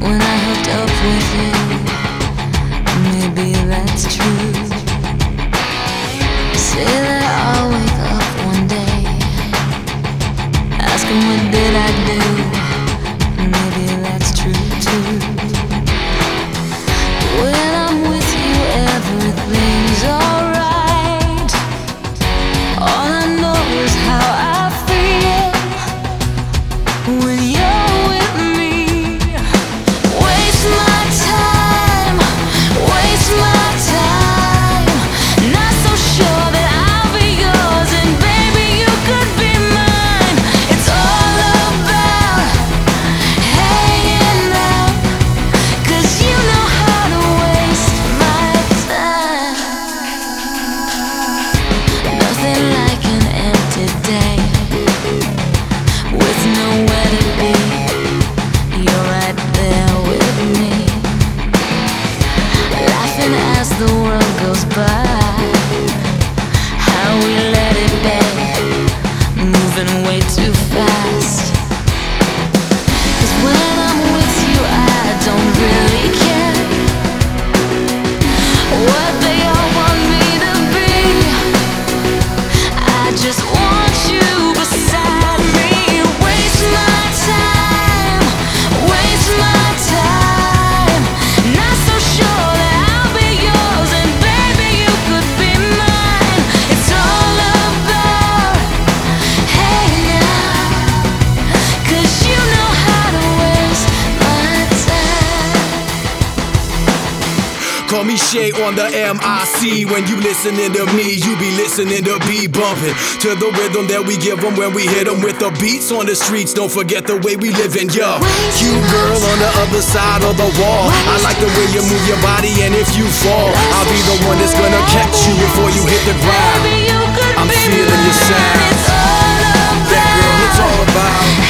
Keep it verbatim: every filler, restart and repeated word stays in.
when I hooked up with you. Maybe that's true. Say that I'll wake up one day, asking what did I do. Maybe that's true too. When I'm with you, everything's alright. All I know is how I feel when you're with me. Waste my time, waste my time. Not so sure that I'll be yours, and baby you could be mine. It's all about hanging out, 'cause you know how to waste my time. Nothing like an empty day with nowhere to be. You're right there with me, laughing as the world goes by. How we let it be, moving way too fast. 'Cause when I'm with you, I don't really care what they all want me to be. I just want you beside me. Waste my time, waste my time. Not so sure that I'll be yours, and baby you could be mine. It's all about hanging out, 'cause you know how to waste my time. Call me Shay on the M I C. When you listening to me, you be listening to be bumping to the rhythm that we give them when we hit them with the beats on the streets. Don't forget the way we living, yo. You girl on the other side of the wall, I like the way you move your body, and if you fall, I'll be the one that's gonna catch you before you hit the ground. Baby, you could I'm be feeling your mine. sound. It's all Yeah, girl, it's all about about